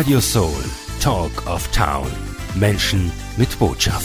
Radio Soul, Talk of Town. Menschen mit Botschaft.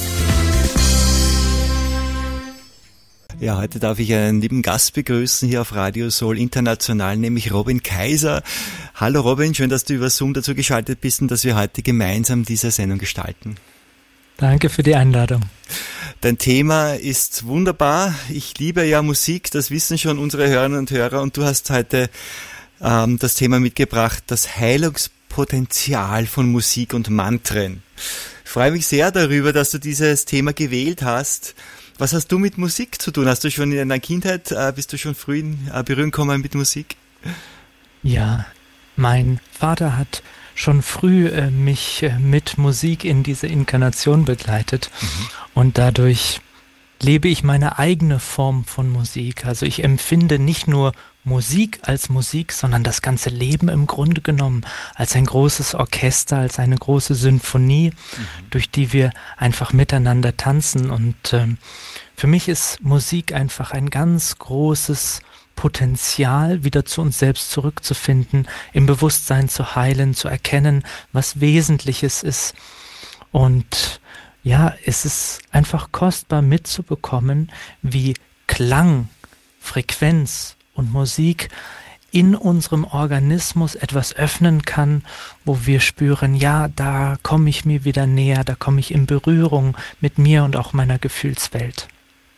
Ja, heute darf ich einen lieben Gast begrüßen hier auf Radio Soul International, nämlich Robin Kaiser. Hallo Robin, schön, dass du über Zoom dazu geschaltet bist und dass wir heute gemeinsam diese Sendung gestalten. Danke für die Einladung. Dein Thema ist wunderbar. Ich liebe ja Musik, das wissen schon unsere Hörerinnen und Hörer, und du hast heute das Thema mitgebracht, das Heilungspotenzial von Musik und Mantren. Ich freue mich sehr darüber, dass du dieses Thema gewählt hast. Was hast du mit Musik zu tun? Hast du schon in deiner Kindheit, bist du schon früh in Berührung gekommen mit Musik? Ja, mein Vater hat schon früh mich mit Musik in diese Inkarnation begleitet und dadurch lebe ich meine eigene Form von Musik. Also ich empfinde nicht nur Musik als Musik, sondern das ganze Leben im Grunde genommen als ein großes Orchester, als eine große Symphonie, durch die wir einfach miteinander tanzen. Und für mich ist Musik einfach ein ganz großes Potenzial, wieder zu uns selbst zurückzufinden, im Bewusstsein zu heilen, zu erkennen, was Wesentliches ist. Und ja, es ist einfach kostbar mitzubekommen, wie Klang, Frequenz und Musik in unserem Organismus etwas öffnen kann, wo wir spüren, ja, da komme ich mir wieder näher, da komme ich in Berührung mit mir und auch meiner Gefühlswelt.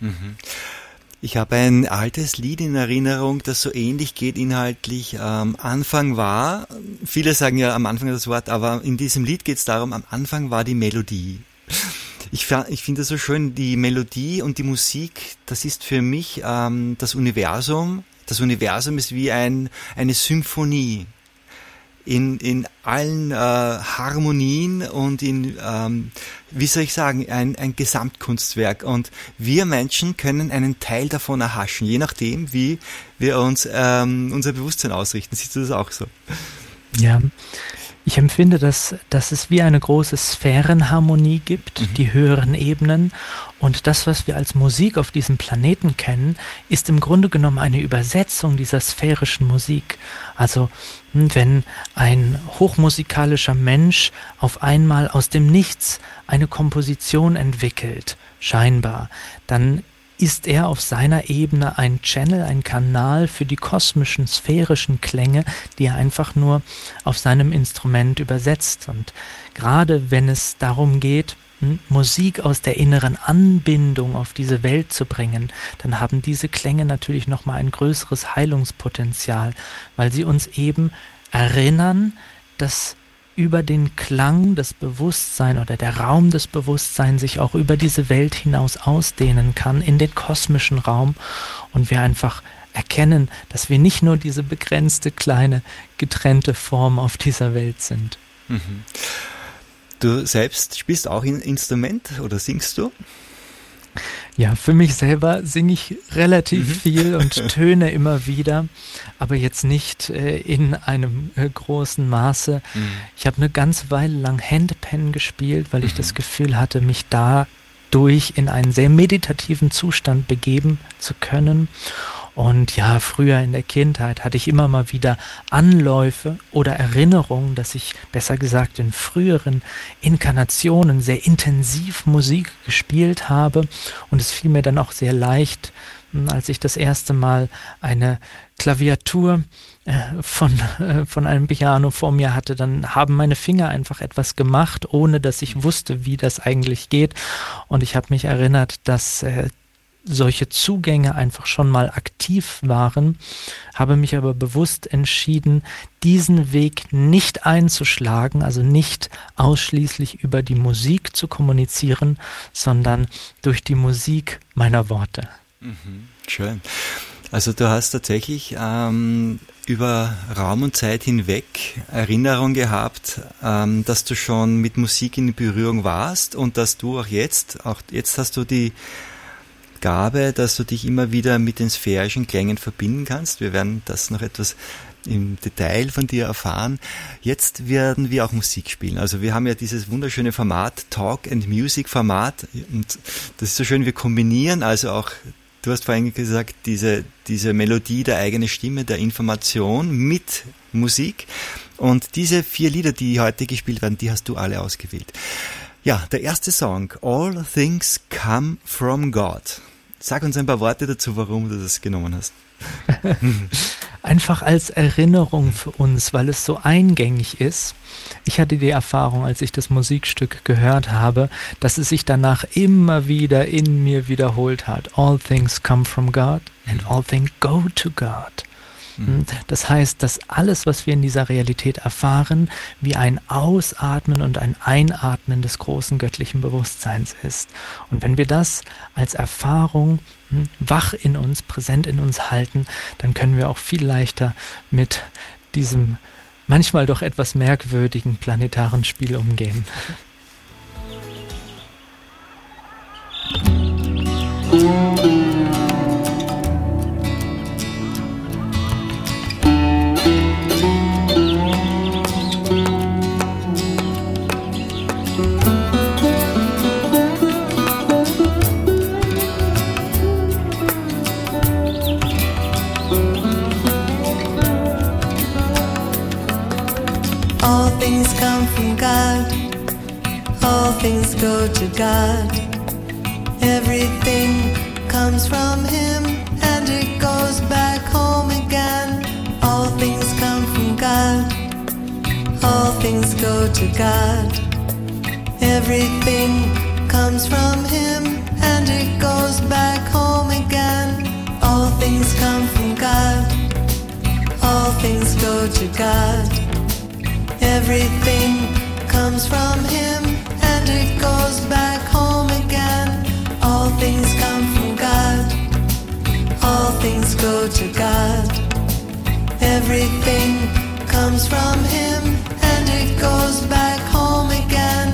Ich habe ein altes Lied in Erinnerung, das so ähnlich geht inhaltlich. Anfang war, viele sagen ja am Anfang das Wort, aber in diesem Lied geht es darum, am Anfang war die Melodie. Ich finde es so schön, die Melodie und die Musik, das ist für mich das Universum. Das Universum ist wie eine Symphonie in allen Harmonien und in, wie soll ich sagen, ein Gesamtkunstwerk. Und wir Menschen können einen Teil davon erhaschen, je nachdem, wie wir uns unser Bewusstsein ausrichten. Siehst du das auch so? Ja. Ich empfinde, dass es wie eine große Sphärenharmonie gibt, die höheren Ebenen. Und das, was wir als Musik auf diesem Planeten kennen, ist im Grunde genommen eine Übersetzung dieser sphärischen Musik. Also wenn ein hochmusikalischer Mensch auf einmal aus dem Nichts eine Komposition entwickelt, scheinbar, dann ist er auf seiner Ebene ein Channel, ein Kanal für die kosmischen, sphärischen Klänge, die er einfach nur auf seinem Instrument übersetzt. Und gerade wenn es darum geht, Musik aus der inneren Anbindung auf diese Welt zu bringen, dann haben diese Klänge natürlich nochmal ein größeres Heilungspotenzial, weil sie uns eben erinnern, dass über den Klang das Bewusstsein oder der Raum des Bewusstseins sich auch über diese Welt hinaus ausdehnen kann, in den kosmischen Raum, und wir einfach erkennen, dass wir nicht nur diese begrenzte, kleine, getrennte Form auf dieser Welt sind. Du selbst spielst auch ein Instrument oder singst du? Ja, für mich selber singe ich relativ viel und töne immer wieder, aber jetzt nicht in einem großen Maße. Ich habe eine ganze Weile lang Handpan gespielt, weil ich das Gefühl hatte, mich dadurch in einen sehr meditativen Zustand begeben zu können. Und ja, früher in der Kindheit hatte ich immer mal wieder Anläufe oder Erinnerungen, dass ich, besser gesagt, in früheren Inkarnationen sehr intensiv Musik gespielt habe. Und es fiel mir dann auch sehr leicht, als ich das erste Mal eine Klaviatur von einem Piano vor mir hatte, dann haben meine Finger einfach etwas gemacht, ohne dass ich wusste, wie das eigentlich geht. Und ich habe mich erinnert, dass solche Zugänge einfach schon mal aktiv waren, habe mich aber bewusst entschieden, diesen Weg nicht einzuschlagen, also nicht ausschließlich über die Musik zu kommunizieren, sondern durch die Musik meiner Worte. Schön. Also du hast tatsächlich über Raum und Zeit hinweg Erinnerung gehabt, dass du schon mit Musik in Berührung warst und dass du auch jetzt hast du die Gabe, dass du dich immer wieder mit den sphärischen Klängen verbinden kannst. Wir werden das noch etwas im Detail von dir erfahren. Jetzt werden wir auch Musik spielen. Also wir haben ja dieses wunderschöne Format, Talk and Music Format, und das ist so schön, wir kombinieren also auch du hast vorhin gesagt, diese Melodie, der eigene Stimme, der Information mit Musik. Und diese 4 Lieder, die heute gespielt werden, die hast du alle ausgewählt. Ja, der erste Song, All Things Come From God. Sag uns ein paar Worte dazu, warum du das genommen hast. Einfach als Erinnerung für uns, weil es so eingängig ist. Ich hatte die Erfahrung, als ich das Musikstück gehört habe, dass es sich danach immer wieder in mir wiederholt hat. All things come from God and all things go to God. Das heißt, dass alles, was wir in dieser Realität erfahren, wie ein Ausatmen und ein Einatmen des großen göttlichen Bewusstseins ist. Und wenn wir das als Erfahrung wach in uns, präsent in uns halten, dann können wir auch viel leichter mit diesem manchmal doch etwas merkwürdigen planetaren Spiel umgehen. All things come from God, all things go to God. Everything comes from Him and it goes back home again. All things come from God, all things go to God. Everything comes from Him and it goes back home again. All things come from God, all things go to God. Everything comes from Him and it goes back home again. All things come from God, all things go to God. Everything comes from Him and it goes back home again.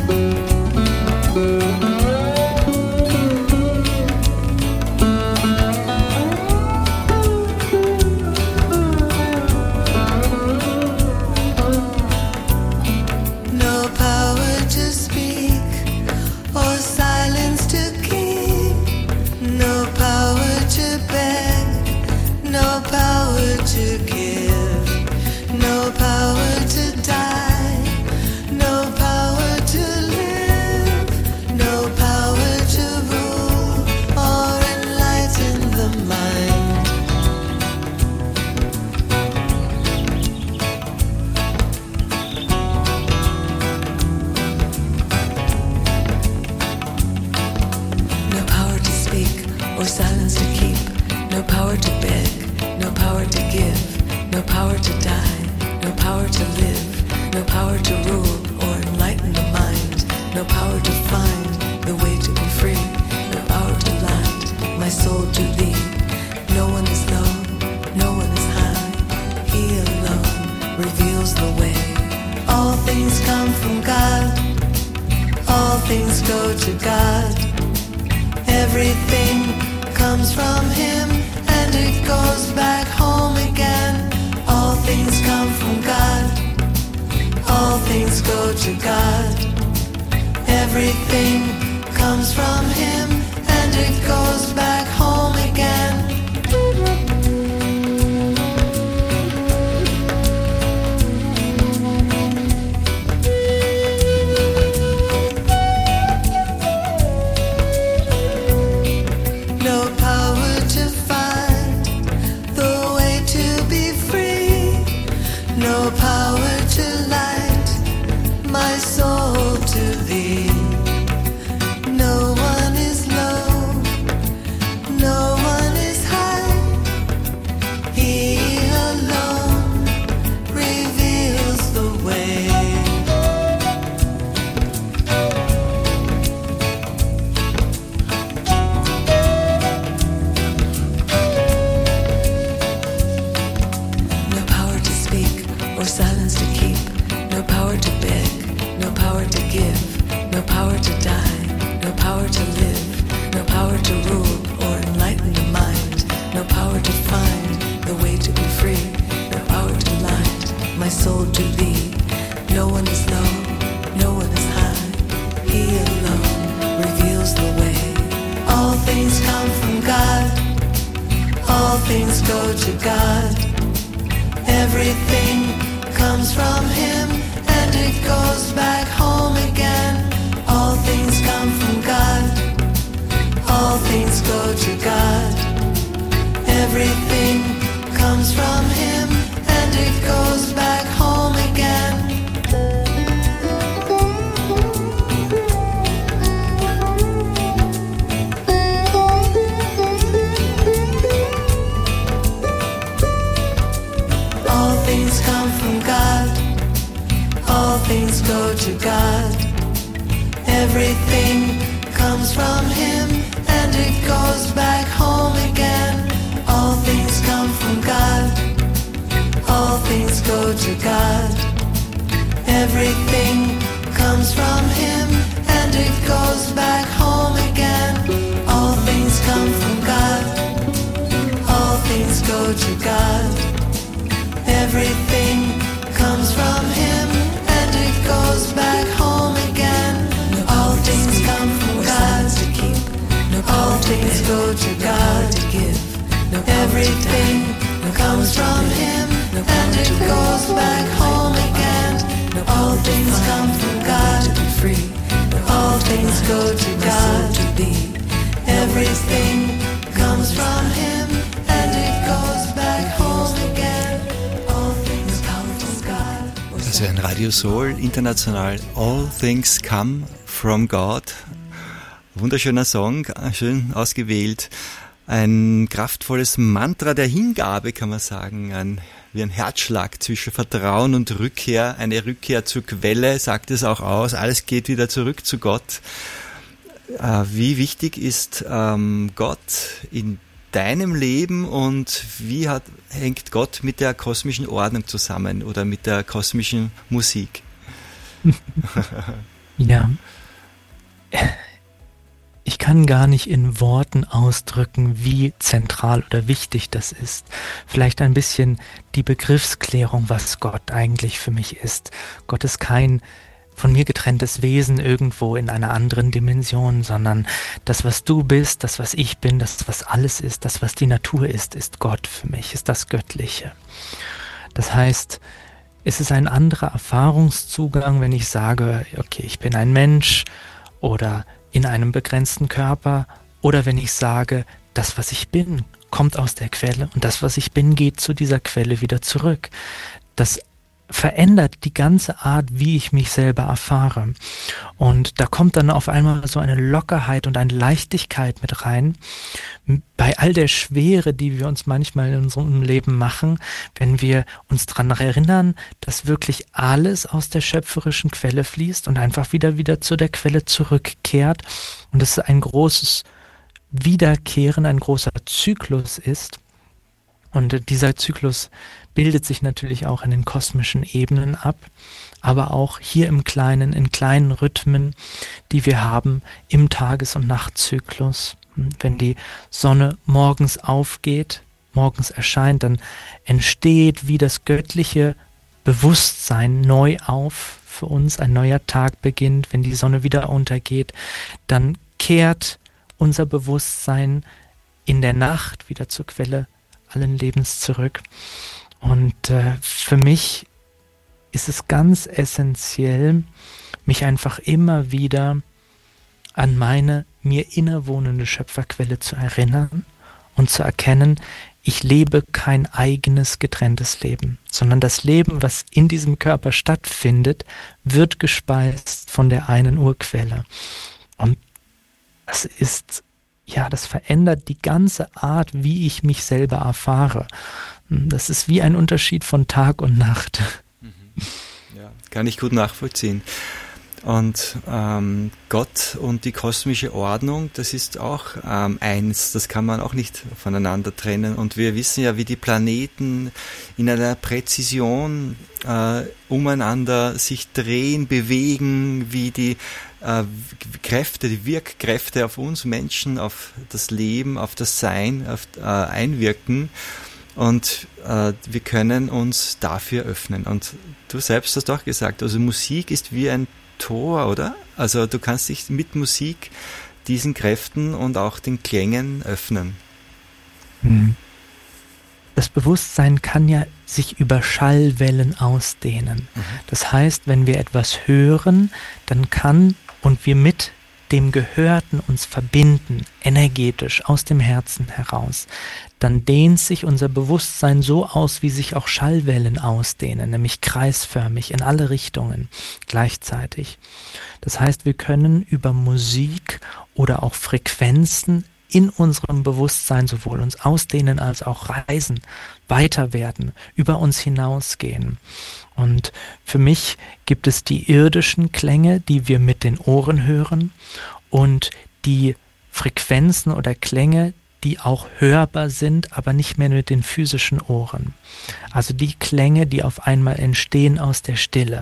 things go to God. Everything comes from Him and it goes back home again. All things come from God. All things go to God. Everything comes from Him and it goes back home again. All things come from God. All things go to God. Everything comes from Him and it goes back home again. All things come from God. All things go to God. Everything comes from Him and it goes back home again. All things come from God. All things go to God. Everything comes from Him and it goes back home again. All things come from God to keep. All things go to God to give. Everything comes from Him and it goes back home again. All things come from God to be free. All things go to God to be. Everything comes from Him and it goes back home again. All things come from God. Das wäre ein Radio Soul international. All Things Come from God. Wunderschöner Song, schön ausgewählt. Ein kraftvolles Mantra der Hingabe, kann man sagen. Wie ein Herzschlag zwischen Vertrauen und Rückkehr. Eine Rückkehr zur Quelle, sagt es auch aus. Alles geht wieder zurück zu Gott. Wie wichtig ist Gott in deinem Leben und wie hängt Gott mit der kosmischen Ordnung zusammen oder mit der kosmischen Musik? Ja. Ich kann gar nicht in Worten ausdrücken, wie zentral oder wichtig das ist. Vielleicht ein bisschen die Begriffsklärung, was Gott eigentlich für mich ist. Gott ist kein von mir getrenntes Wesen irgendwo in einer anderen Dimension, sondern das, was du bist, das, was ich bin, das, was alles ist, das, was die Natur ist Gott für mich, ist das Göttliche. Das heißt, es ist ein anderer Erfahrungszugang, wenn ich sage, okay, ich bin ein Mensch oder in einem begrenzten Körper, oder wenn ich sage, das, was ich bin, kommt aus der Quelle und das, was ich bin, geht zu dieser Quelle wieder zurück. Das verändert die ganze Art, wie ich mich selber erfahre. Und da kommt dann auf einmal so eine Lockerheit und eine Leichtigkeit mit rein. Bei all der Schwere, die wir uns manchmal in unserem Leben machen, wenn wir uns daran erinnern, dass wirklich alles aus der schöpferischen Quelle fließt und einfach wieder zu der Quelle zurückkehrt. Und es ein großes Wiederkehren, ein großer Zyklus ist. Und dieser Zyklus bildet sich natürlich auch in den kosmischen Ebenen ab, aber auch hier im Kleinen, in kleinen Rhythmen, die wir haben im Tages- und Nachtzyklus. Wenn die Sonne morgens aufgeht, morgens erscheint, dann entsteht wie das göttliche Bewusstsein neu auf für uns. Ein neuer Tag beginnt. Wenn die Sonne wieder untergeht, dann kehrt unser Bewusstsein in der Nacht wieder zur Quelle allen Lebens zurück. Und für mich ist es ganz essentiell, mich einfach immer wieder an meine mir innewohnende Schöpferquelle zu erinnern und zu erkennen, ich lebe kein eigenes getrenntes Leben, sondern das Leben, was in diesem Körper stattfindet, wird gespeist von der einen Urquelle. Und das ist, ja, das verändert die ganze Art, wie ich mich selber erfahre. Das ist wie ein Unterschied von Tag und Nacht. Ja, kann ich gut nachvollziehen. Und Gott und die kosmische Ordnung, das ist auch eins, das kann man auch nicht voneinander trennen. Und wir wissen ja, wie die Planeten in einer Präzision umeinander sich drehen, bewegen, wie die Kräfte, die Wirkkräfte auf uns Menschen, auf das Leben, auf das Sein einwirken. Und wir können uns dafür öffnen. Und du selbst hast auch gesagt, also Musik ist wie ein Tor, oder? Also du kannst dich mit Musik diesen Kräften und auch den Klängen öffnen. das Bewusstsein kann ja sich über Schallwellen ausdehnen. Das heißt, wenn wir etwas hören, dann kann und wir mit dem Gehörten uns verbinden, energetisch, aus dem Herzen heraus, dann dehnt sich unser Bewusstsein so aus, wie sich auch Schallwellen ausdehnen, nämlich kreisförmig in alle Richtungen gleichzeitig. Das heißt, wir können über Musik oder auch Frequenzen in unserem Bewusstsein sowohl uns ausdehnen als auch reisen, weiter werden, über uns hinausgehen. Und für mich gibt es die irdischen Klänge, die wir mit den Ohren hören, und die Frequenzen oder Klänge, die auch hörbar sind, aber nicht mehr mit den physischen Ohren. Also die Klänge, die auf einmal entstehen aus der Stille.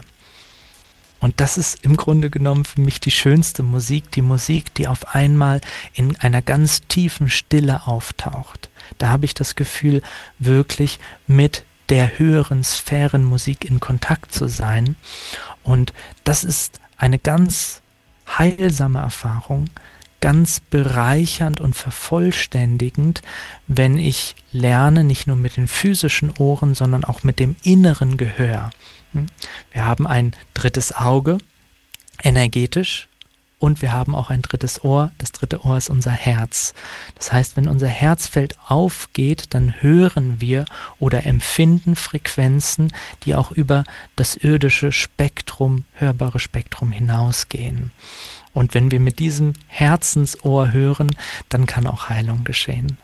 Und das ist im Grunde genommen für mich die schönste Musik, die auf einmal in einer ganz tiefen Stille auftaucht. Da habe ich das Gefühl, wirklich mit der höheren Sphärenmusik in Kontakt zu sein. Und das ist eine ganz heilsame Erfahrung, ganz bereichernd und vervollständigend, wenn ich lerne, nicht nur mit den physischen Ohren, sondern auch mit dem inneren Gehör. Wir haben ein drittes Auge, energetisch, und wir haben auch ein drittes Ohr. Das dritte Ohr ist unser Herz. Das heißt, wenn unser Herzfeld aufgeht, dann hören wir oder empfinden Frequenzen, die auch über das irdische Spektrum, hörbare Spektrum hinausgehen. Und wenn wir mit diesem Herzensohr hören, dann kann auch Heilung geschehen.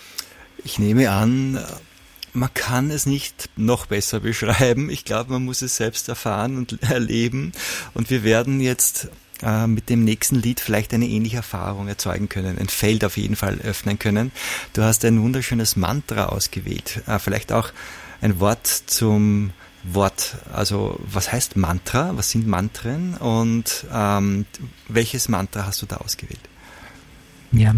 Ich nehme an, man kann es nicht noch besser beschreiben. Ich glaube, man muss es selbst erfahren und erleben. Und wir werden jetzt mit dem nächsten Lied vielleicht eine ähnliche Erfahrung erzeugen können, ein Feld auf jeden Fall öffnen können. Du hast ein wunderschönes Mantra ausgewählt. Vielleicht auch ein Wort zum Wort. Also was heißt Mantra? Was sind Mantren? Und welches Mantra hast du da ausgewählt? Ja.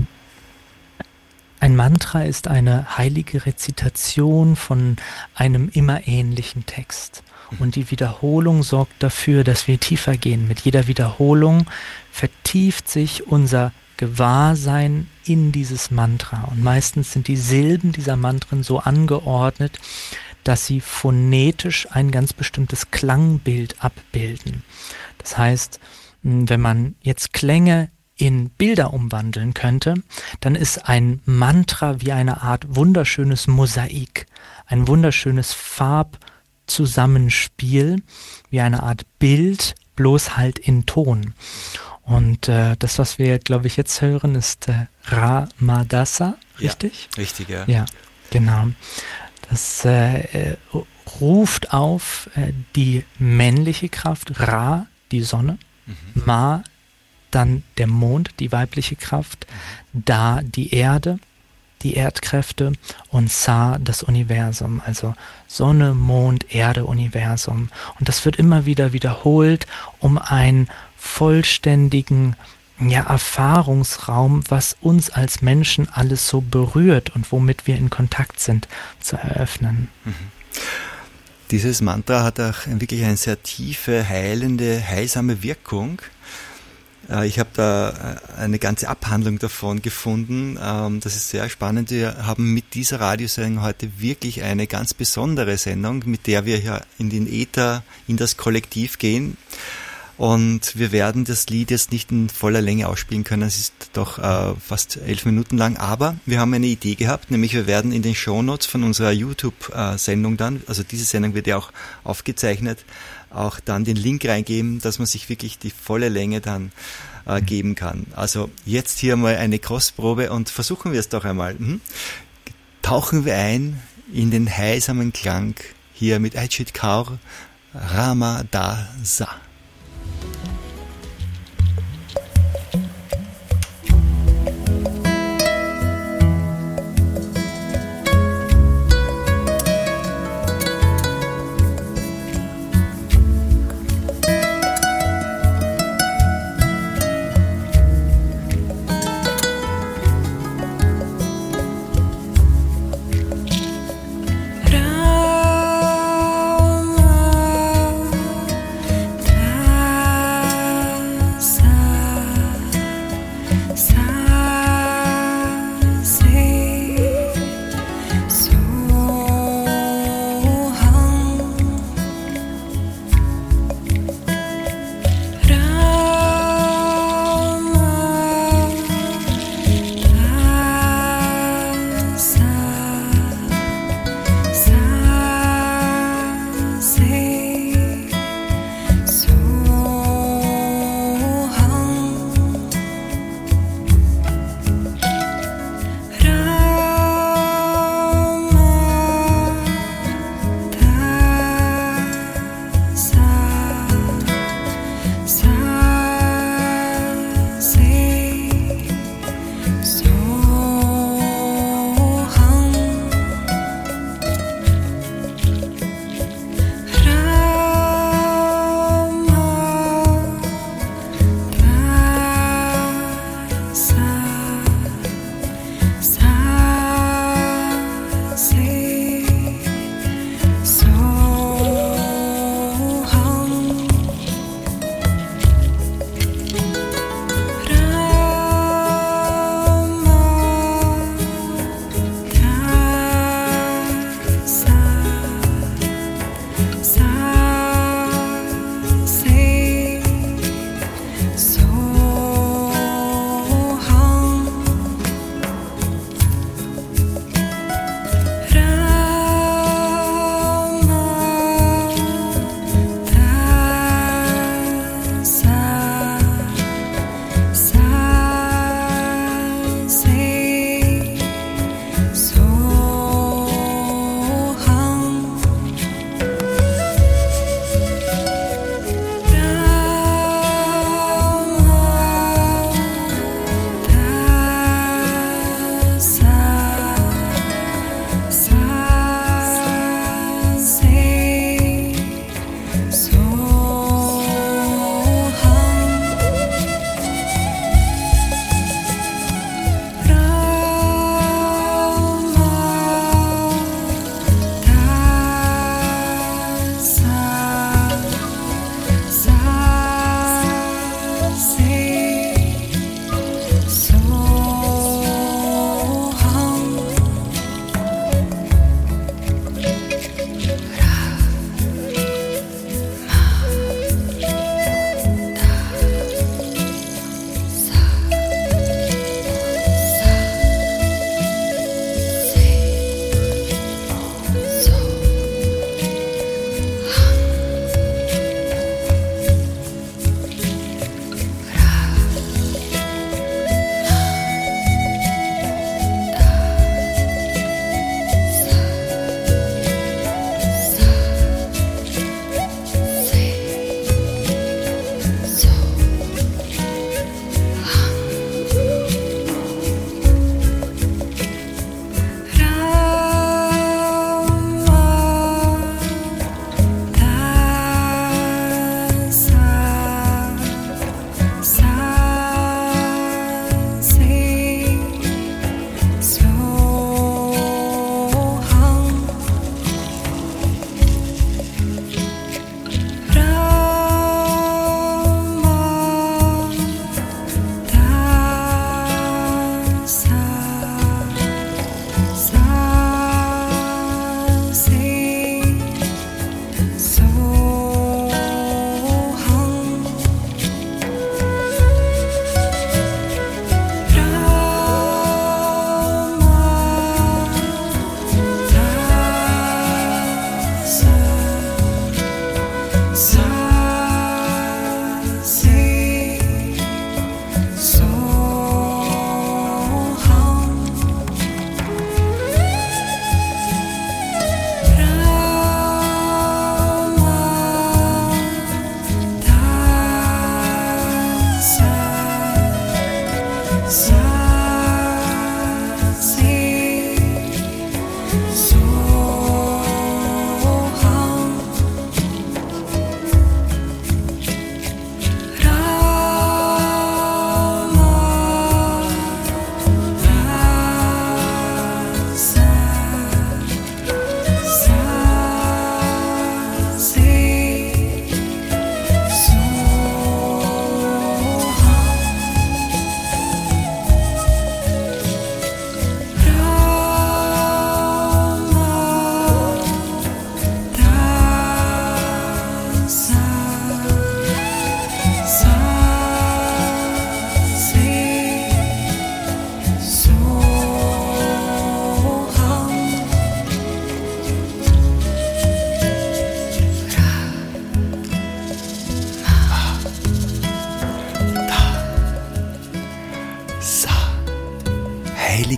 Ein Mantra ist eine heilige Rezitation von einem immer ähnlichen Text. Und die Wiederholung sorgt dafür, dass wir tiefer gehen. Mit jeder Wiederholung vertieft sich unser Gewahrsein in dieses Mantra. Und meistens sind die Silben dieser Mantren so angeordnet, dass sie phonetisch ein ganz bestimmtes Klangbild abbilden. Das heißt, wenn man jetzt Klänge in Bilder umwandeln könnte, dann ist ein Mantra wie eine Art wunderschönes Mosaik, ein wunderschönes Farbzusammenspiel, wie eine Art Bild, bloß halt in Ton. Und das, was wir, glaube ich, jetzt hören, ist Ramadasa, richtig? Ja, richtig, ja. Ja, genau. Das ruft auf die männliche Kraft, Ra, die Sonne, Ma, dann der Mond, die weibliche Kraft, Da, die Erde, die Erdkräfte, und Sa, das Universum, also Sonne, Mond, Erde, Universum. Und das wird immer wieder wiederholt, um einen vollständigen Erfahrungsraum, was uns als Menschen alles so berührt und womit wir in Kontakt sind, zu eröffnen. Dieses Mantra hat auch wirklich eine sehr tiefe, heilende, heilsame Wirkung. Ich habe da eine ganze Abhandlung davon gefunden. Das ist sehr spannend. Wir haben mit dieser Radiosendung heute wirklich eine ganz besondere Sendung, mit der wir hier in den Äther, in das Kollektiv gehen. Und wir werden das Lied jetzt nicht in voller Länge ausspielen können. Es ist doch fast 11 Minuten lang. Aber wir haben eine Idee gehabt, nämlich wir werden in den Shownotes von unserer YouTube-Sendung dann, also diese Sendung wird ja auch aufgezeichnet, auch dann den Link reingeben, dass man sich wirklich die volle Länge dann geben kann. Also jetzt hier mal eine Kostprobe und versuchen wir es doch einmal. Tauchen wir ein in den heilsamen Klang hier mit Ajit Kaur, Ramadasa. Rama,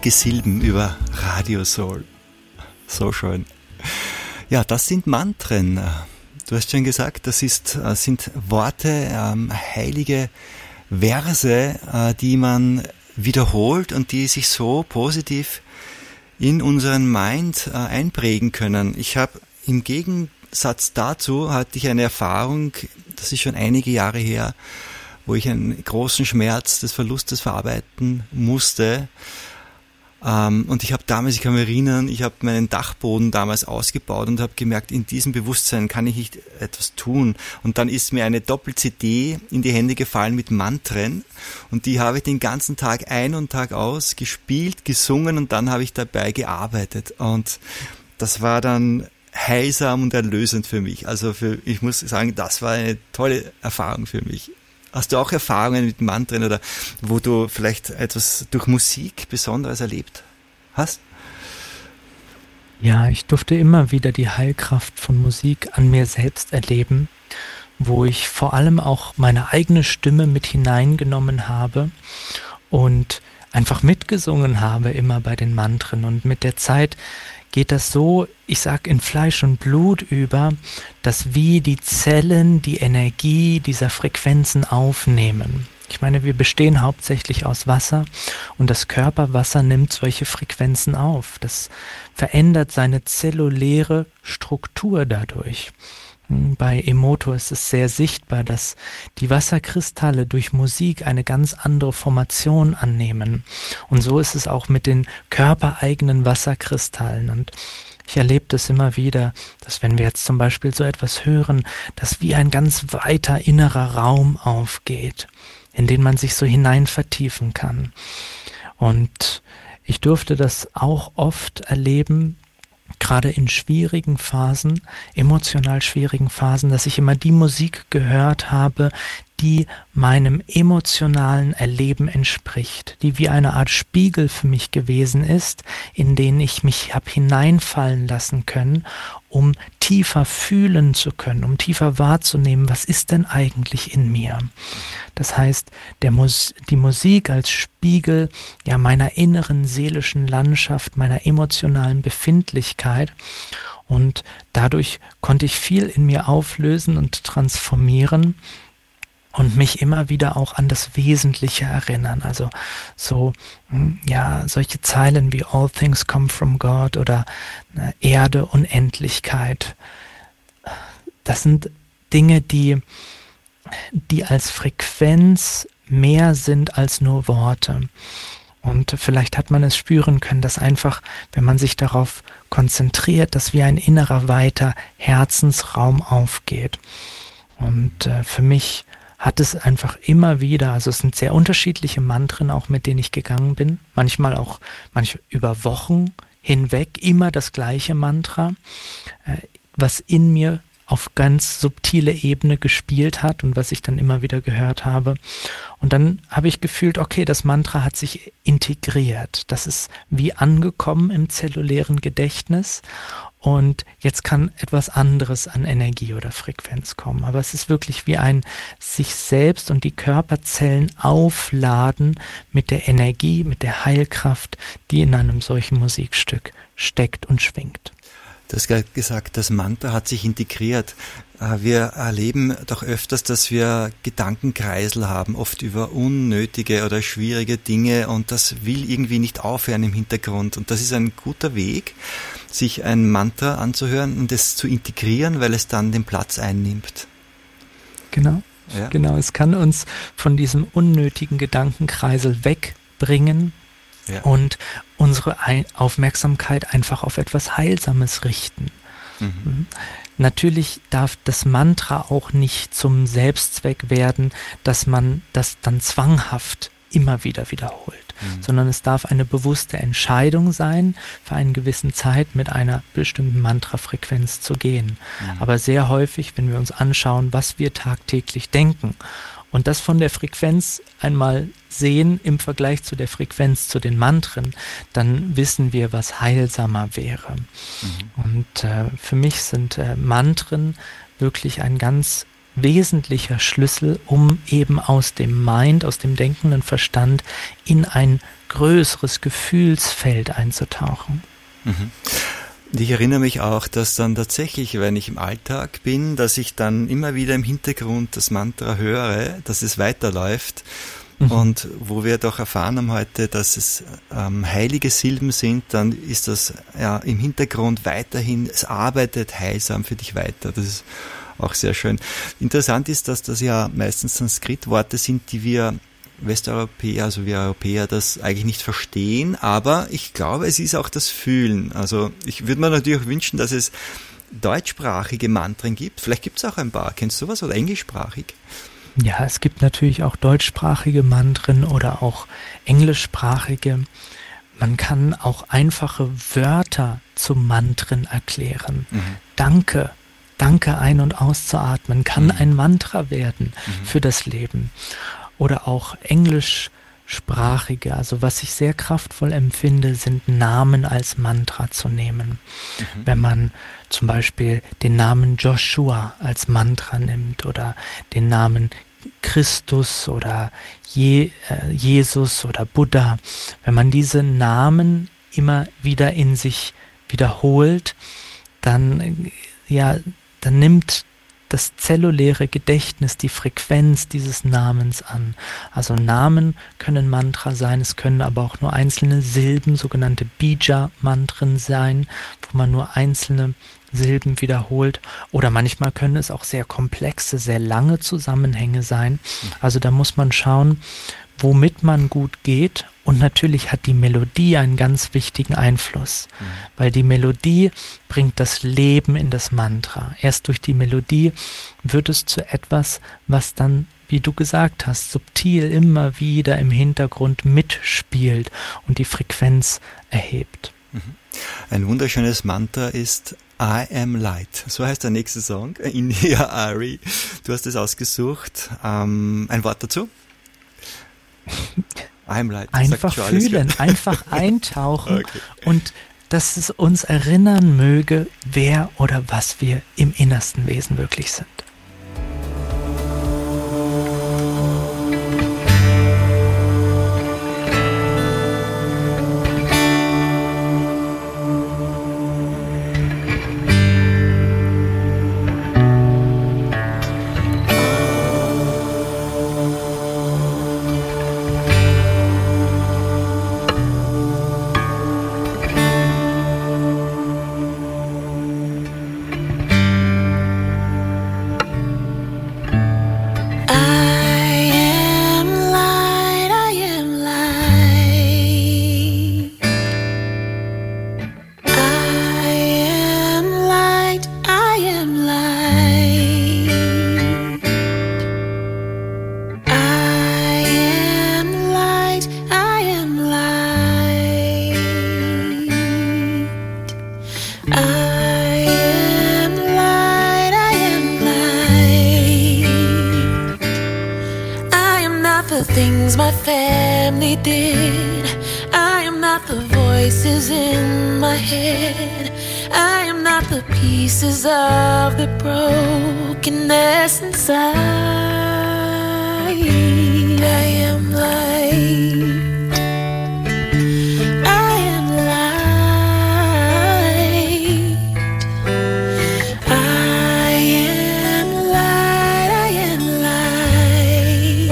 wenige Silben über Radio Soul. So schön. Ja, das sind Mantren. Du hast schon gesagt, das sind Worte, heilige Verse, die man wiederholt und die sich so positiv in unseren Mind einprägen können. Ich habe im Gegensatz dazu hatte ich eine Erfahrung, das ist schon einige Jahre her, wo ich einen großen Schmerz des Verlustes verarbeiten musste. Und ich habe damals, ich kann mich erinnern, ich habe meinen Dachboden damals ausgebaut und habe gemerkt, in diesem Bewusstsein kann ich nicht etwas tun. Und dann ist mir eine Doppel-CD in die Hände gefallen mit Mantren und die habe ich den ganzen Tag ein und Tag aus gespielt, gesungen und dann habe ich dabei gearbeitet. Und das war dann heilsam und erlösend für mich. Also ich muss sagen, das war eine tolle Erfahrung für mich. Hast du auch Erfahrungen mit Mantren oder wo du vielleicht etwas durch Musik Besonderes erlebt hast? Ja, ich durfte immer wieder die Heilkraft von Musik an mir selbst erleben, wo ich vor allem auch meine eigene Stimme mit hineingenommen habe und einfach mitgesungen habe immer bei den Mantren. Und mit der Zeit geht das so, ich sag, in Fleisch und Blut über, dass wie die Zellen die Energie dieser Frequenzen aufnehmen. Ich meine, wir bestehen hauptsächlich aus Wasser und das Körperwasser nimmt solche Frequenzen auf. Das verändert seine zelluläre Struktur dadurch. Bei Emoto ist es sehr sichtbar, dass die Wasserkristalle durch Musik eine ganz andere Formation annehmen. Und so ist es auch mit den körpereigenen Wasserkristallen. Und ich erlebe das immer wieder, dass wenn wir jetzt zum Beispiel so etwas hören, dass wie ein ganz weiter innerer Raum aufgeht, in den man sich so hinein vertiefen kann. Und ich durfte das auch oft erleben, gerade in schwierigen Phasen, emotional schwierigen Phasen, dass ich immer die Musik gehört habe, die meinem emotionalen Erleben entspricht, die wie eine Art Spiegel für mich gewesen ist, in den ich mich habe hineinfallen lassen können, um tiefer fühlen zu können, um tiefer wahrzunehmen, was ist denn eigentlich in mir. Das heißt, die Musik als Spiegel ja meiner inneren seelischen Landschaft, meiner emotionalen Befindlichkeit, und dadurch konnte ich viel in mir auflösen und transformieren und mich immer wieder auch an das Wesentliche erinnern. Also so, ja, solche Zeilen wie All things come from God oder Erde, Unendlichkeit. Das sind Dinge, die als Frequenz mehr sind als nur Worte. Und vielleicht hat man es spüren können, dass einfach, wenn man sich darauf konzentriert, dass wie ein innerer, weiter Herzensraum aufgeht. Und für mich hat es einfach immer wieder, also es sind sehr unterschiedliche Mantren auch, mit denen ich gegangen bin, manchmal über Wochen hinweg immer das gleiche Mantra, was in mir auf ganz subtile Ebene gespielt hat und was ich dann immer wieder gehört habe. Und dann habe ich gefühlt, okay, das Mantra hat sich integriert. Das ist wie angekommen im zellulären Gedächtnis und jetzt kann etwas anderes an Energie oder Frequenz kommen. Aber es ist wirklich wie ein sich selbst und die Körperzellen aufladen mit der Energie, mit der Heilkraft, die in einem solchen Musikstück steckt und schwingt. Du hast gerade gesagt, das Mantra hat sich integriert. Wir erleben doch öfters, dass wir Gedankenkreisel haben, oft über unnötige oder schwierige Dinge und das will irgendwie nicht aufhören im Hintergrund. Und das ist ein guter Weg, sich ein Mantra anzuhören und es zu integrieren, weil es dann den Platz einnimmt. Genau, ja. Genau. Es kann uns von diesem unnötigen Gedankenkreisel wegbringen. Ja. Und unsere Aufmerksamkeit einfach auf etwas Heilsames richten. Mhm. Natürlich darf das Mantra auch nicht zum Selbstzweck werden, dass man das dann zwanghaft immer wieder wiederholt, sondern es darf eine bewusste Entscheidung sein, für eine gewisse Zeit mit einer bestimmten Mantrafrequenz zu gehen. Aber sehr häufig, wenn wir uns anschauen, was wir tagtäglich denken, und das von der Frequenz einmal sehen im Vergleich zu der Frequenz zu den Mantren, dann wissen wir, was heilsamer wäre. Und für mich sind Mantren wirklich ein ganz wesentlicher Schlüssel, um eben aus dem Mind, aus dem denkenden Verstand in ein größeres Gefühlsfeld einzutauchen. Mhm. Ich erinnere mich auch, dass dann tatsächlich, wenn ich im Alltag bin, dass ich dann immer wieder im Hintergrund das Mantra höre, dass es weiterläuft. Und wo wir doch erfahren haben heute, dass es heilige Silben sind, dann ist das ja im Hintergrund weiterhin, es arbeitet heilsam für dich weiter. Das ist auch sehr schön. Interessant ist, dass das ja meistens Sanskrit-Worte sind, die wir Westeuropäer, also wir Europäer, das eigentlich nicht verstehen, aber ich glaube, es ist auch das Fühlen. Also ich würde mir natürlich auch wünschen, dass es deutschsprachige Mantren gibt. Vielleicht gibt es auch ein paar. Kennst du was? Oder englischsprachig? Ja, es gibt natürlich auch deutschsprachige Mantren oder auch englischsprachige. Man kann auch einfache Wörter zu Mantren erklären. Danke ein- und auszuatmen, kann ein Mantra werden für das Leben. Oder auch englischsprachige, also was ich sehr kraftvoll empfinde, sind Namen als Mantra zu nehmen. Wenn man zum Beispiel den Namen Joshua als Mantra nimmt oder den Namen Christus oder Jesus oder Buddha, wenn man diese Namen immer wieder in sich wiederholt, dann nimmt das zelluläre Gedächtnis die Frequenz dieses Namens an. Also Namen können Mantra sein, es können aber auch nur einzelne Silben, sogenannte Bija-Mantren sein, wo man nur einzelne Silben wiederholt. Oder manchmal können es auch sehr komplexe, sehr lange Zusammenhänge sein. Also da muss man schauen, womit man gut geht. Und natürlich hat die Melodie einen ganz wichtigen Einfluss, weil die Melodie bringt das Leben in das Mantra. Erst durch die Melodie wird es zu etwas, was dann, wie du gesagt hast, subtil immer wieder im Hintergrund mitspielt und die Frequenz erhebt. Ein wunderschönes Mantra ist I am light. So heißt der nächste Song, India Ari. Du hast es ausgesucht. Ein Wort dazu? Einfach fühlen, einfach eintauchen und dass es uns erinnern möge, wer oder was wir im innersten Wesen wirklich sind. Things my family did. I am not the voices in my head. I am not the pieces of the brokenness inside. I am light. I am light. I am light. I am light.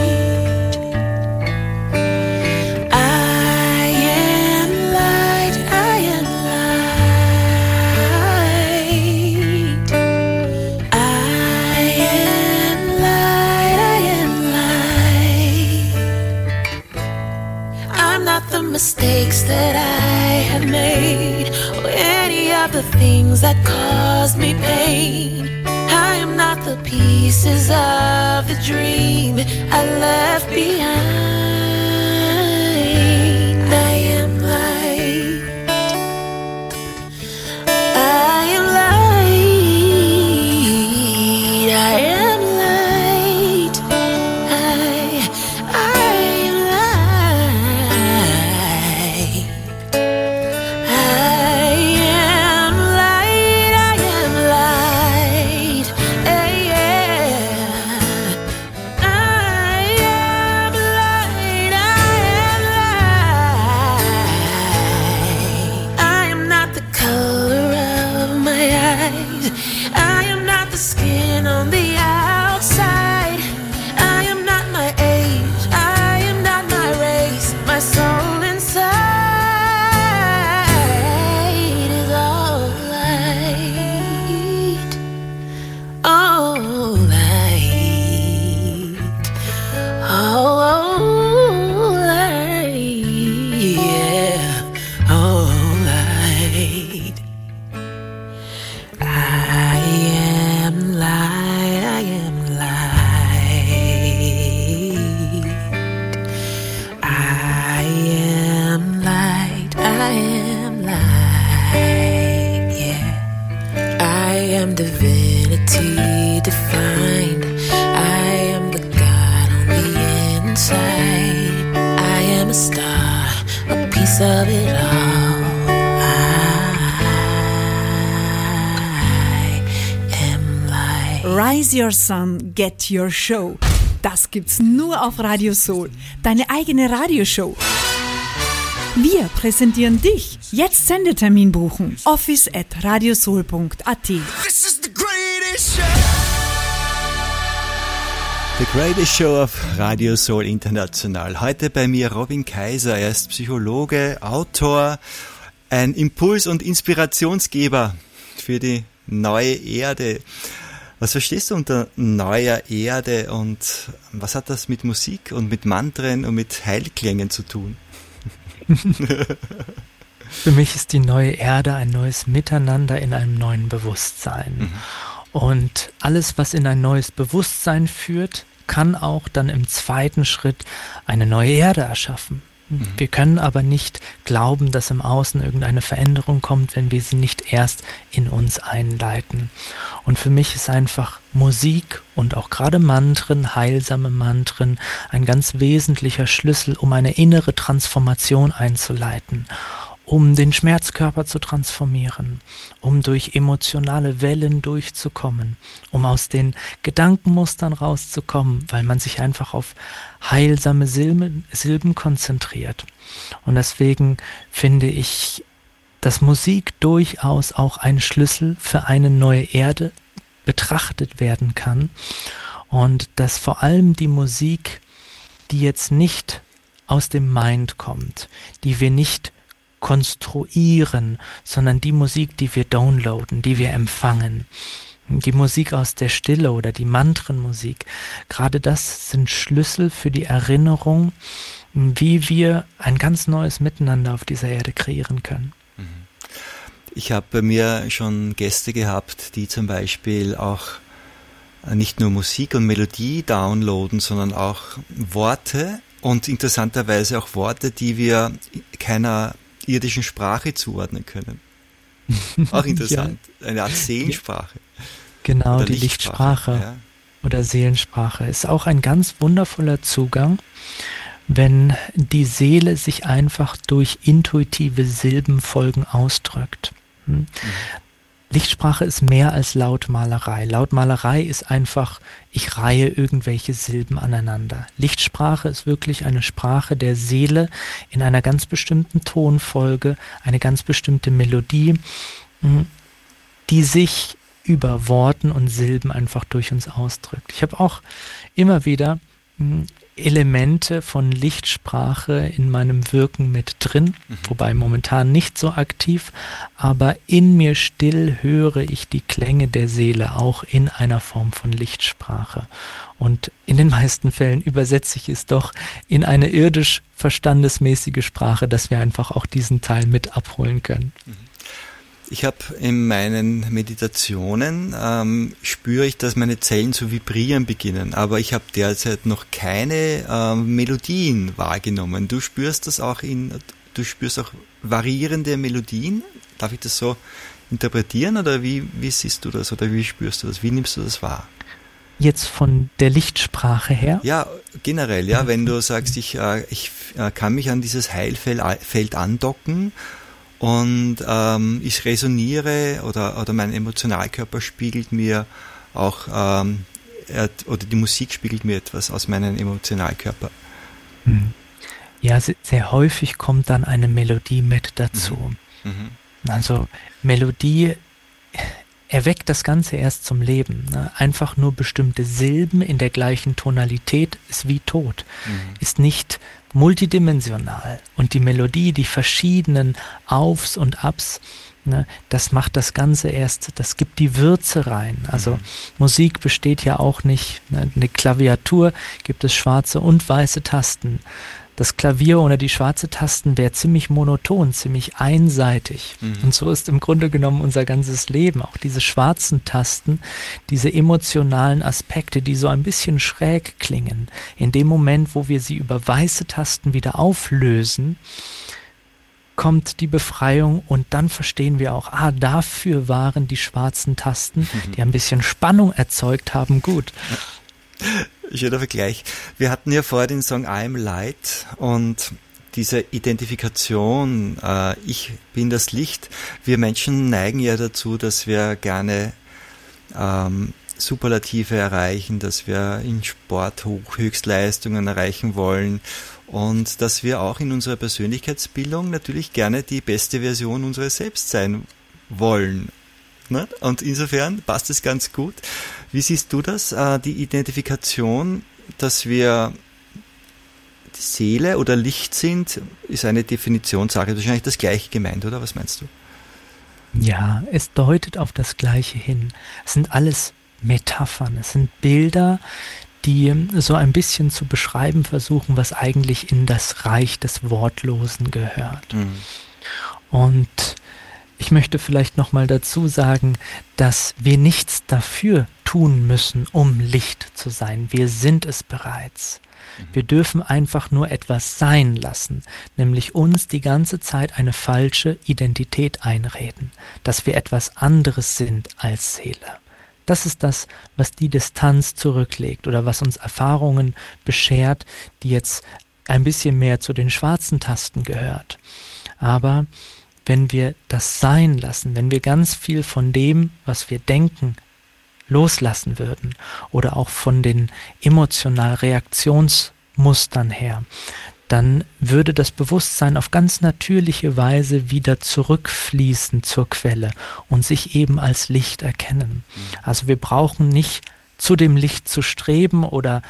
Mistakes that I have made, or any of the things that caused me pain. I am not the pieces of the dream I left behind. I am light. I am light. I am light. I am light. I am light. I am light. Yeah. humanity defined. I am the God on the inside. I am a star, a piece of it all. I am light. Rise Your Sun, Get Your Show. Das gibt's nur auf Radio Soul. Deine eigene Radioshow. Wir präsentieren dich. Jetzt Sendetermin buchen. office@radiosoul.at. This is the greatest show. The Greatest Show auf Radio Soul International. Heute bei mir Robin Kaiser. Er ist Psychologe, Autor, ein Impuls- und Inspirationsgeber für die neue Erde. Was verstehst du unter neuer Erde und was hat das mit Musik und mit Mantren und mit Heilklängen zu tun? Für mich ist die neue Erde ein neues Miteinander in einem neuen Bewusstsein. Und alles, was in ein neues Bewusstsein führt, kann auch dann im zweiten Schritt eine neue Erde erschaffen. Wir können aber nicht glauben, dass im Außen irgendeine Veränderung kommt, wenn wir sie nicht erst in uns einleiten. Und für mich ist einfach Musik und auch gerade Mantren, heilsame Mantren, ein ganz wesentlicher Schlüssel, um eine innere Transformation einzuleiten, um den Schmerzkörper zu transformieren, um durch emotionale Wellen durchzukommen, um aus den Gedankenmustern rauszukommen, weil man sich einfach auf heilsame Silben konzentriert. Und deswegen finde ich, dass Musik durchaus auch ein Schlüssel für eine neue Erde betrachtet werden kann und dass vor allem die Musik, die jetzt nicht aus dem Mind kommt, die wir nicht konstruieren, sondern die Musik, die wir downloaden, die wir empfangen. Die Musik aus der Stille oder die Mantrenmusik, gerade das sind Schlüssel für die Erinnerung, wie wir ein ganz neues Miteinander auf dieser Erde kreieren können. Ich habe bei mir schon Gäste gehabt, die zum Beispiel auch nicht nur Musik und Melodie downloaden, sondern auch Worte und interessanterweise auch Worte, die wir keiner irdischen Sprache zuordnen können. Auch interessant. Ja. Eine Art Seelensprache. Genau, oder die Lichtsprache ja. Oder Seelensprache ist auch ein ganz wundervoller Zugang, wenn die Seele sich einfach durch intuitive Silbenfolgen ausdrückt. Lichtsprache ist mehr als Lautmalerei. Lautmalerei ist einfach, ich reihe irgendwelche Silben aneinander. Lichtsprache ist wirklich eine Sprache der Seele in einer ganz bestimmten Tonfolge, eine ganz bestimmte Melodie, die sich über Worten und Silben einfach durch uns ausdrückt. Ich habe auch immer wieder Elemente von Lichtsprache in meinem Wirken mit drin, wobei momentan nicht so aktiv, aber in mir still höre ich die Klänge der Seele auch in einer Form von Lichtsprache. Und in den meisten Fällen übersetze ich es doch in eine irdisch verstandesmäßige Sprache, dass wir einfach auch diesen Teil mit abholen können. Ich habe in meinen Meditationen, spüre ich, dass meine Zellen zu vibrieren beginnen, aber ich habe derzeit noch keine Melodien wahrgenommen. Du spürst das auch du spürst auch variierende Melodien? Darf ich das so interpretieren oder wie siehst du das oder wie spürst du das? Wie nimmst du das wahr? Jetzt von der Lichtsprache her? Ja, generell, ja, wenn du sagst, ich kann mich an dieses Heilfeld andocken, und ich resoniere oder mein Emotionalkörper spiegelt mir auch, oder die Musik spiegelt mir etwas aus meinem Emotionalkörper. Ja, sehr häufig kommt dann eine Melodie mit dazu. Also Melodie erweckt das Ganze erst zum Leben. Ne? Einfach nur bestimmte Silben in der gleichen Tonalität ist wie tot, ist nicht multidimensional. Und die Melodie, die verschiedenen Aufs und Abs, ne, das macht das Ganze erst, das gibt die Würze rein. Also Musik besteht ja auch nicht, ne, eine Klaviatur gibt es schwarze und weiße Tasten. Das Klavier ohne die schwarze Tasten wäre ziemlich monoton, ziemlich einseitig. Und so ist im Grunde genommen unser ganzes Leben. Auch diese schwarzen Tasten, diese emotionalen Aspekte, die so ein bisschen schräg klingen. In dem Moment, wo wir sie über weiße Tasten wieder auflösen, kommt die Befreiung und dann verstehen wir auch, dafür waren die schwarzen Tasten, die ein bisschen Spannung erzeugt haben, gut. Schöner Vergleich. Wir hatten ja vorher den Song I'm Light und diese Identifikation, ich bin das Licht. Wir Menschen neigen ja dazu, dass wir gerne Superlative erreichen, dass wir in Sport Höchstleistungen erreichen wollen und dass wir auch in unserer Persönlichkeitsbildung natürlich gerne die beste Version unseres Selbst sein wollen. Ne? Und insofern passt es ganz gut. Wie siehst du das? Die Identifikation, dass wir die Seele oder Licht sind, ist eine Definitionssache. Wahrscheinlich das Gleiche gemeint, oder? Was meinst du? Ja, es deutet auf das Gleiche hin. Es sind alles Metaphern, es sind Bilder, die so ein bisschen zu beschreiben versuchen, was eigentlich in das Reich des Wortlosen gehört. Mhm. Und ich möchte vielleicht nochmal dazu sagen, dass wir nichts dafür tun müssen, um Licht zu sein. Wir sind es bereits. Wir dürfen einfach nur etwas sein lassen, nämlich uns die ganze Zeit eine falsche Identität einreden, dass wir etwas anderes sind als Seele. Das ist das, was die Distanz zurücklegt oder was uns Erfahrungen beschert, die jetzt ein bisschen mehr zu den schwarzen Tasten gehört. Aber wenn wir das sein lassen, wenn wir ganz viel von dem, was wir denken, loslassen würden oder auch von den emotionalen Reaktionsmustern her, dann würde das Bewusstsein auf ganz natürliche Weise wieder zurückfließen zur Quelle und sich eben als Licht erkennen. Also wir brauchen nicht zu dem Licht zu streben oder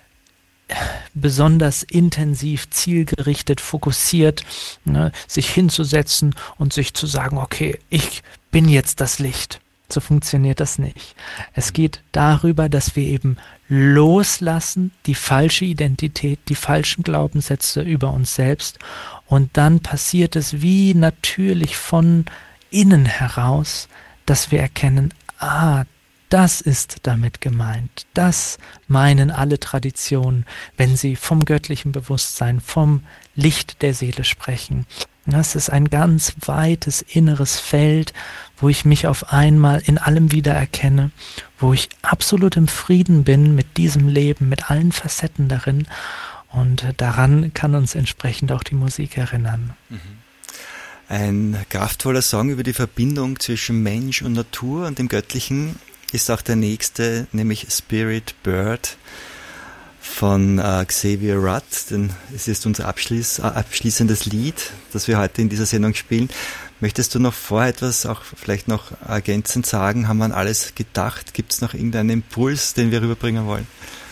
besonders intensiv, zielgerichtet, fokussiert, sich hinzusetzen und sich zu sagen, okay, ich bin jetzt das Licht. So funktioniert das nicht. Es geht darüber, dass wir eben loslassen, die falsche Identität, die falschen Glaubenssätze über uns selbst, und dann passiert es wie natürlich von innen heraus, dass wir erkennen, das ist damit gemeint. Das meinen alle Traditionen, wenn sie vom göttlichen Bewusstsein, vom Licht der Seele sprechen. Das ist ein ganz weites inneres Feld, wo ich mich auf einmal in allem wiedererkenne, wo ich absolut im Frieden bin mit diesem Leben, mit allen Facetten darin. Und daran kann uns entsprechend auch die Musik erinnern. Ein kraftvoller Song über die Verbindung zwischen Mensch und Natur und dem Göttlichen ist auch der nächste, nämlich Spirit Bird von Xavier Rudd. Denn es ist unser abschließendes Lied, das wir heute in dieser Sendung spielen. Möchtest du noch vorher etwas auch vielleicht noch ergänzend sagen? Haben wir an alles gedacht? Gibt es noch irgendeinen Impuls, den wir rüberbringen wollen?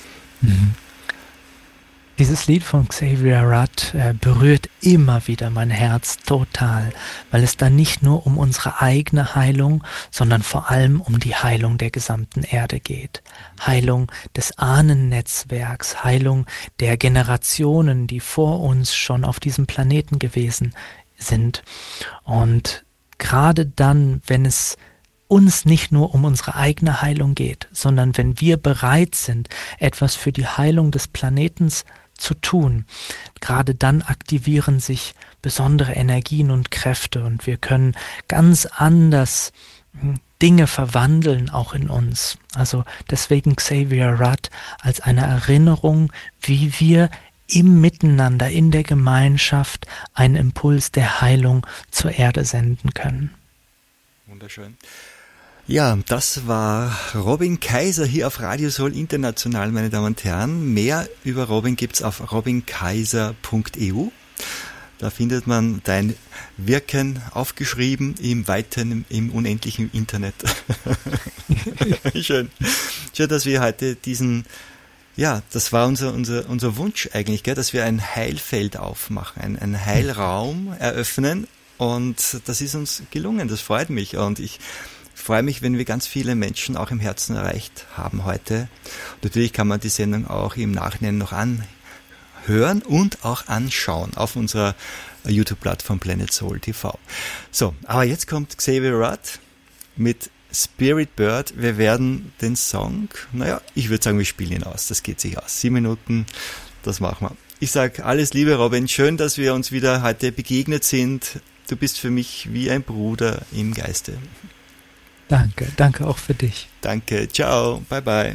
Dieses Lied von Xavier Rudd berührt immer wieder mein Herz total, weil es da nicht nur um unsere eigene Heilung, sondern vor allem um die Heilung der gesamten Erde geht. Heilung des Ahnennetzwerks, Heilung der Generationen, die vor uns schon auf diesem Planeten gewesen sind. Und gerade dann, wenn es uns nicht nur um unsere eigene Heilung geht, sondern wenn wir bereit sind, etwas für die Heilung des Planetens zu tun, gerade dann aktivieren sich besondere Energien und Kräfte und wir können ganz anders Dinge verwandeln, auch in uns. Also deswegen Xavier Rudd als eine Erinnerung, wie wir im Miteinander, in der Gemeinschaft einen Impuls der Heilung zur Erde senden können. Wunderschön. Ja, das war Robin Kaiser hier auf Radio Soul International, meine Damen und Herren. Mehr über Robin gibt's auf robinkaiser.eu. Da findet man dein Wirken aufgeschrieben im weiten, im unendlichen Internet. Schön. Schön, dass wir heute das war unser Wunsch eigentlich, gell, dass wir ein Heilfeld aufmachen, einen Heilraum eröffnen, und das ist uns gelungen, das freut mich, und ich freue mich, wenn wir ganz viele Menschen auch im Herzen erreicht haben heute. Und natürlich kann man die Sendung auch im Nachhinein noch anhören und auch anschauen auf unserer YouTube-Plattform Planet Soul TV. So, aber jetzt kommt Xavier Rudd mit Spirit Bird. Wir werden den Song, ich würde sagen, wir spielen ihn aus. Das geht sich aus. 7 Minuten, das machen wir. Ich sage alles Liebe, Robin. Schön, dass wir uns wieder heute begegnet sind. Du bist für mich wie ein Bruder im Geiste. Danke auch für dich. Danke, ciao, bye bye.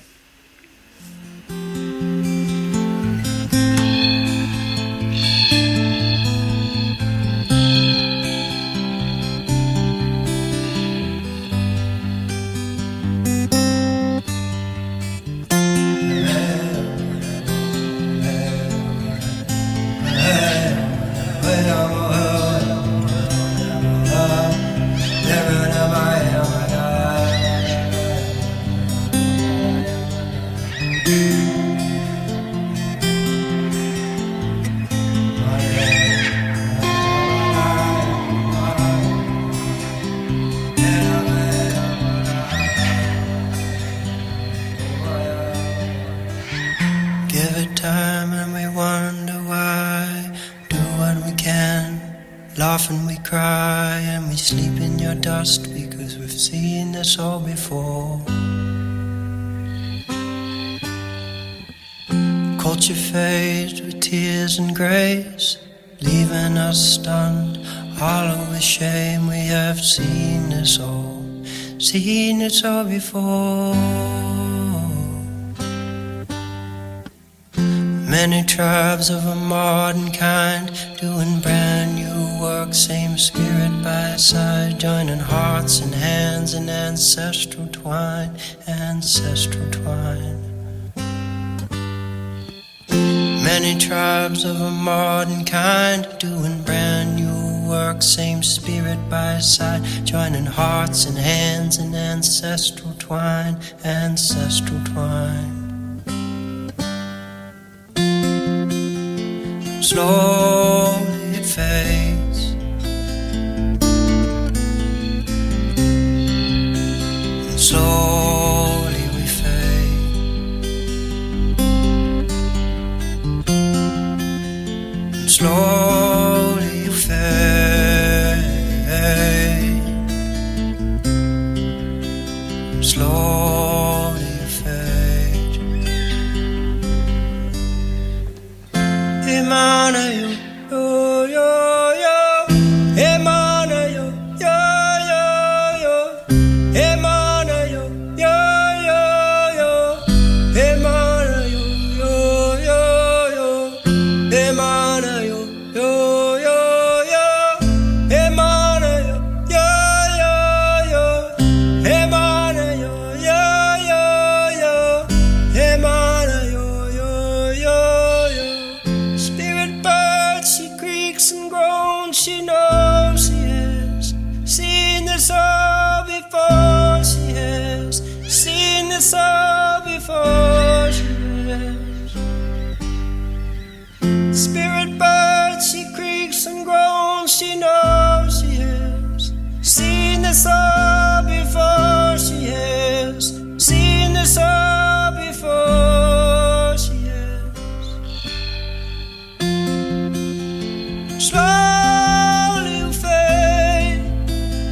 Often we cry and we sleep in your dust because we've seen this all before. Culture fades with tears and grace, leaving us stunned, hollow with shame. We have seen this all before. Many tribes of a modern kind doing brand new work, same spirit by side, joining hearts and hands in ancestral twine, ancestral twine. Many tribes of a modern kind doing brand new work, same spirit by side, joining hearts and hands in ancestral twine, ancestral twine. Slowly it fades, and slowly we fade, and slowly you fade, and slowly you fade. Emana yo, yo, yo, yo. Emana yo, yo, yo, yo. Emana yo, yo, yo, yo. Emana yo, yo, yo, yo. Emana yo, yo, yo, yo. Emana yo, yo, yo, yo. Emana yo, yo, yo, yo. Emana yo, yo, yo, yo. Spirit bird, she creaks and groans, she knows she has seen this all before, she has seen this all before, she has. Spirit bird, she creaks and groans, she knows she has seen this all before, she has seen this all before, she has. Slowly you fade,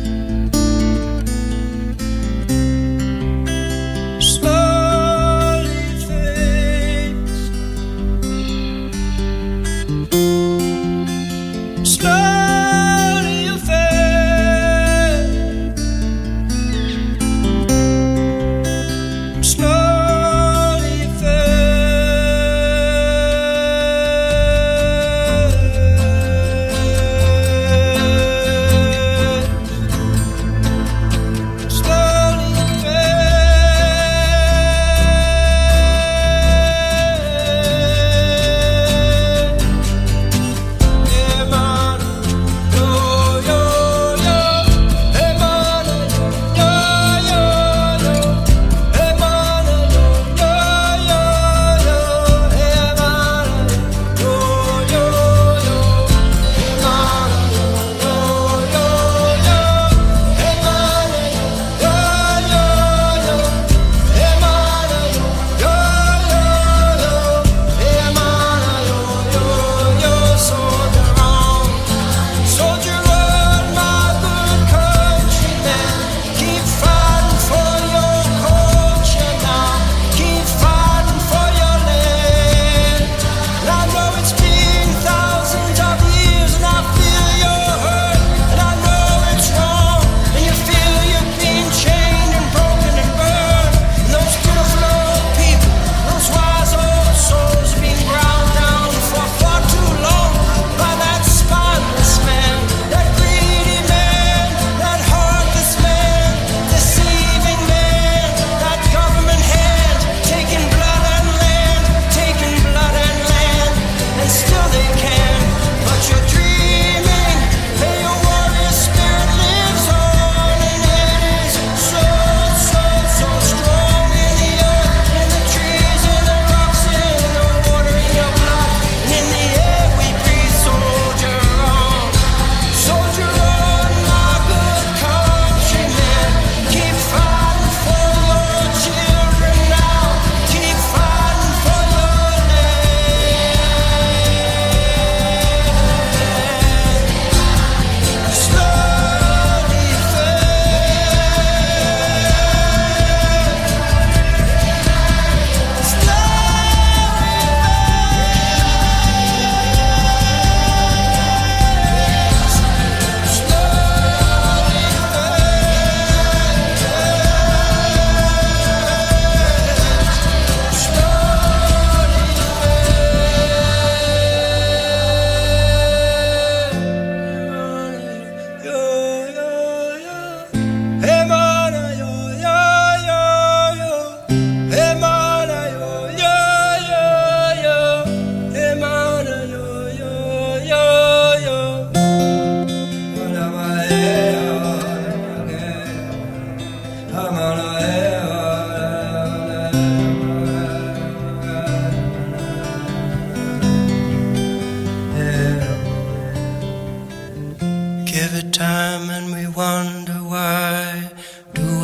slowly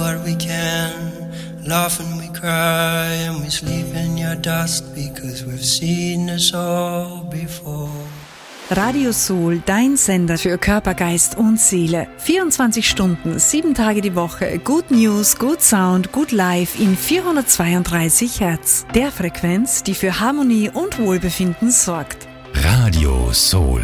what we can. Laugh and we cry and we sleep in your dust because we've seen this all before. Radio Soul, dein Sender für Körper, Geist und Seele. 24 Stunden, 7 Tage die Woche. Good News, Good Sound, Good Life in 432 Hertz. Der Frequenz, die für Harmonie und Wohlbefinden sorgt. Radio Soul.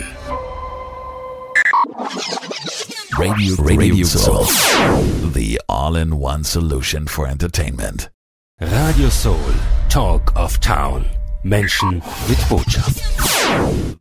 Radio Soul. The all-in-one solution for entertainment. Radio Soul, Talk of Town. Menschen mit Botschaft.